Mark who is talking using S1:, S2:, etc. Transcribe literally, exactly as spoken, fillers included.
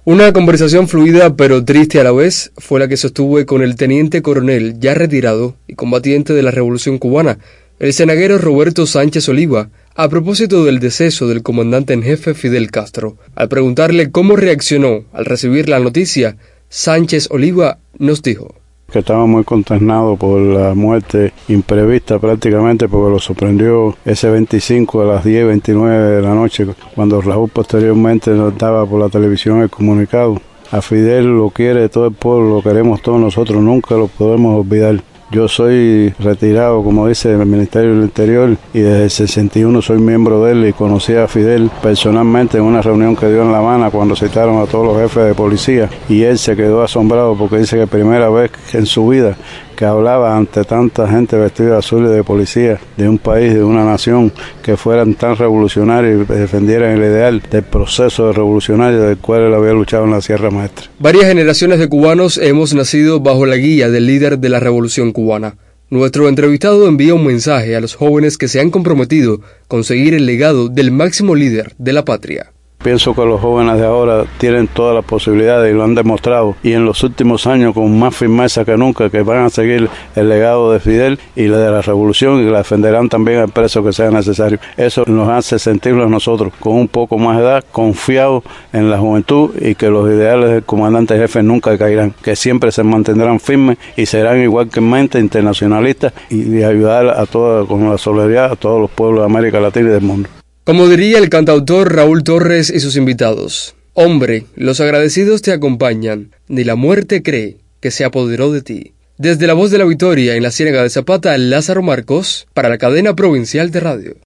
S1: Una conversación fluida pero triste a la vez fue la que sostuve con el teniente coronel ya retirado y combatiente de la Revolución Cubana, el senaguero Roberto Sánchez Oliva, a propósito del deceso del comandante en jefe Fidel Castro. Al preguntarle cómo reaccionó al recibir la noticia, Sánchez Oliva nos dijo
S2: que estaba muy consternado por la muerte imprevista prácticamente, porque lo sorprendió ese veinticinco a las diez veintinueve de la noche, cuando Raúl posteriormente nos daba por la televisión el comunicado. A Fidel lo quiere todo el pueblo, lo queremos todos nosotros, nunca lo podemos olvidar. Yo soy retirado, como dice el Ministerio del Interior, y desde el sesenta y uno soy miembro de él y conocí a Fidel personalmente en una reunión que dio en La Habana cuando citaron a todos los jefes de policía, y él se quedó asombrado porque dice que primera vez en su vida que hablaba ante tanta gente vestida de azul y de policía de un país, de una nación, que fueran tan revolucionarios y defendieran el ideal del proceso de revolucionario del cual él había luchado en la Sierra Maestra.
S1: Varias generaciones de cubanos hemos nacido bajo la guía del líder de la Revolución Cubana. Nuestro entrevistado envía un mensaje a los jóvenes que se han comprometido con seguir el legado del máximo líder de la patria.
S2: Pienso que los jóvenes de ahora tienen todas las posibilidades y lo han demostrado, y en los últimos años con más firmeza que nunca, que van a seguir el legado de Fidel y la de la revolución, y la defenderán también al precio que sea necesario. Eso nos hace sentirnos nosotros con un poco más de edad, confiados en la juventud, y que los ideales del comandante jefe nunca caerán, que siempre se mantendrán firmes y serán igualmente internacionalistas y de ayudar a toda, con la solidaridad a todos los pueblos de América Latina y del mundo.
S1: Como diría el cantautor Raúl Torres y sus invitados: hombre, los agradecidos te acompañan, ni la muerte cree que se apoderó de ti. Desde la Voz de la Victoria en la Ciénaga de Zapata, Lázaro Marcos, para la cadena provincial de radio.